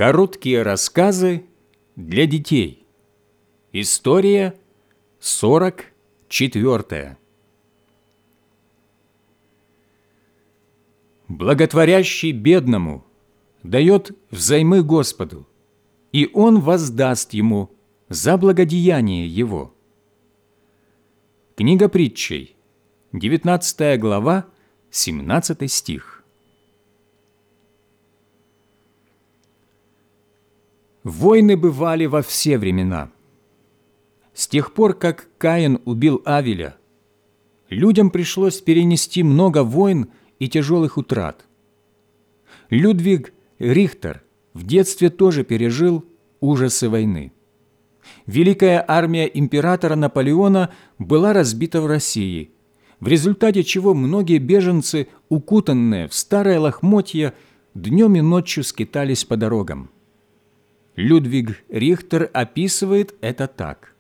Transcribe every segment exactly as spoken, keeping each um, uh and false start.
Короткие рассказы для детей. История сорок четвёртая. Благотворящий бедному дает взаймы Господу, и Он воздаст ему за благодеяние его. Книга Притчей, девятнадцатая глава, семнадцатый стих. Войны бывали во все времена. С тех пор, как Каин убил Авеля, людям пришлось перенести много войн и тяжелых утрат. Людвиг Рихтер в детстве тоже пережил ужасы войны. Великая армия императора Наполеона была разбита в России, в результате чего многие беженцы, укутанные в старое лохмотья, днем и ночью скитались по дорогам. Людвиг Рихтер описывает это так.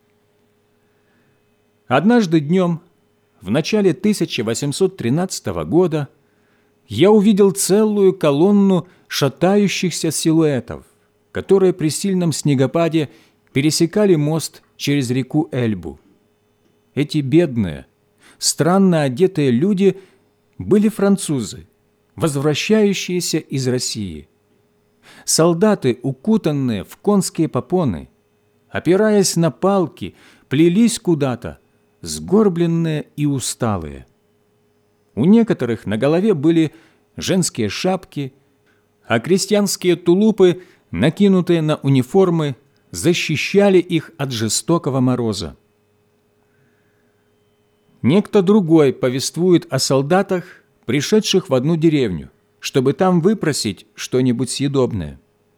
«Однажды днем, в начале тысяча восемьсот тринадцатого года, я увидел целую колонну шатающихся силуэтов, которые при сильном снегопаде пересекали мост через реку Эльбу. Эти бедные, странно одетые люди были французы, возвращающиеся из России. Солдаты, укутанные в конские попоны, опираясь на палки, плелись куда-то, сгорбленные и усталые. У некоторых на голове были женские шапки, а крестьянские тулупы, накинутые на униформы, защищали их от жестокого мороза. Некто другой повествует о солдатах, пришедших в одну деревню, чтобы там выпросить что-нибудь съедобное.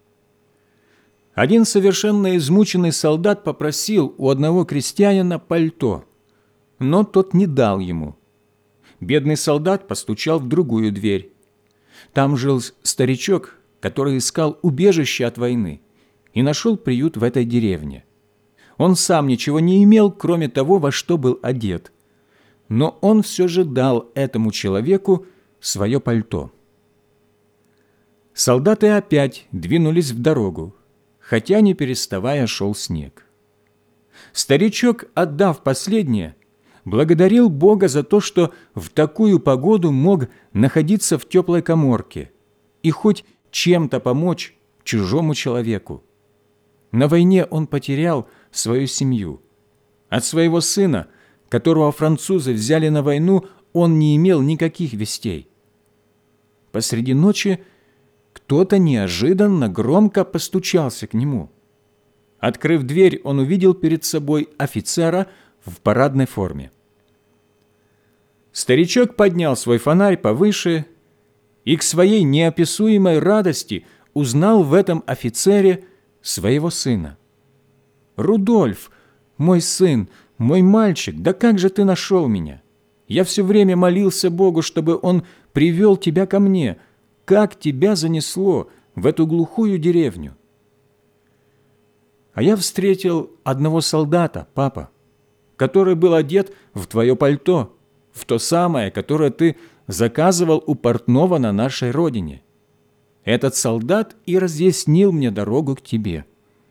Один совершенно измученный солдат попросил у одного крестьянина пальто, но тот не дал ему. Бедный солдат постучал в другую дверь. Там жил старичок, который искал убежище от войны и нашел приют в этой деревне. Он сам ничего не имел, кроме того, во что был одет, но он все же дал этому человеку свое пальто. Солдаты опять двинулись в дорогу, хотя не переставая шел снег. Старичок, отдав последнее, благодарил Бога за то, что в такую погоду мог находиться в теплой каморке и хоть чем-то помочь чужому человеку. На войне он потерял свою семью. От своего сына, которого французы взяли на войну, он не имел никаких вестей. Посреди ночи кто-то неожиданно громко постучался к нему. Открыв дверь, он увидел перед собой офицера в парадной форме. Старичок поднял свой фонарь повыше и к своей неописуемой радости узнал в этом офицере своего сына. «Рудольф, мой сын, мой мальчик, да как же ты нашел меня? Я все время молился Богу, чтобы Он привел тебя ко мне. Как тебя занесло в эту глухую деревню?» «А я встретил одного солдата, папа, который был одет в твое пальто, в то самое, которое ты заказывал у портного на нашей родине. Этот солдат и разъяснил мне дорогу к тебе».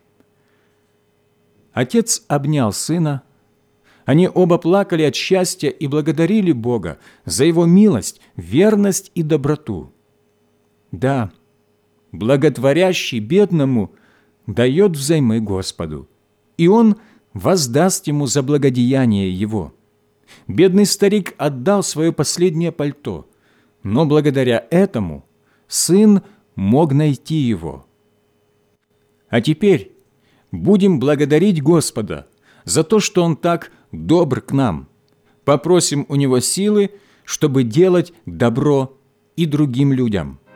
Отец обнял сына. Они оба плакали от счастья и благодарили Бога за Его милость, верность и доброту. Да, благотворящий бедному дает взаймы Господу, и Он воздаст ему за благодеяние его. Бедный старик отдал свое последнее пальто, но благодаря этому сын мог найти его. А теперь будем благодарить Господа за то, что Он так добр к нам. Попросим у Него силы, чтобы делать добро и другим людям.